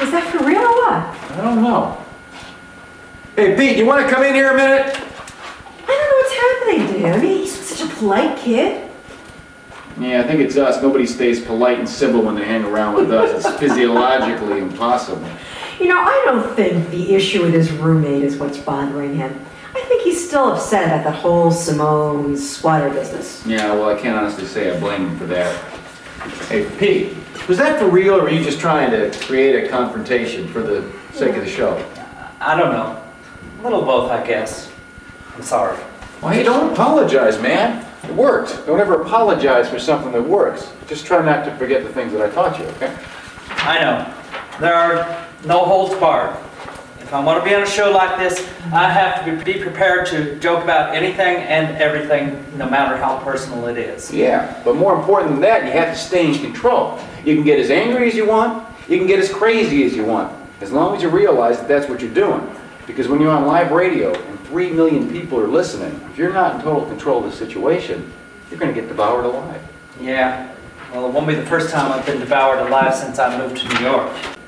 Is that for real or what? I don't know. Hey, Pete, you want to come in here a minute? I don't know what's happening to him. I mean, he's such a polite kid. Yeah, I think it's us. Nobody stays polite and civil when they hang around with us. It's physiologically impossible. You know, I don't think the issue with his roommate is what's bothering him. I think he's still upset about that whole Simone squatter business. Yeah, well, I can't honestly say I blame him for that. Hey, Pete, was that for real, or were you just trying to create a confrontation for the sake of the show? I don't know. A little both, I guess. I'm sorry. Well, hey, don't apologize, man. It worked. Don't ever apologize for something that works. Just try not to forget the things that I taught you, okay? I know. There are no holds barred. If I want to be on a show like this, I have to be prepared to joke about anything and everything, no matter how personal it is. Yeah, but more important than that, you have to stay in control. You can get as angry as you want. You can get as crazy as you want, as long as you realize that that's what you're doing. Because when you're on live radio and 3 million people are listening, if you're not in total control of the situation, you're going to get devoured alive. Yeah. Well, it won't be the first time I've been devoured alive since I moved to New York.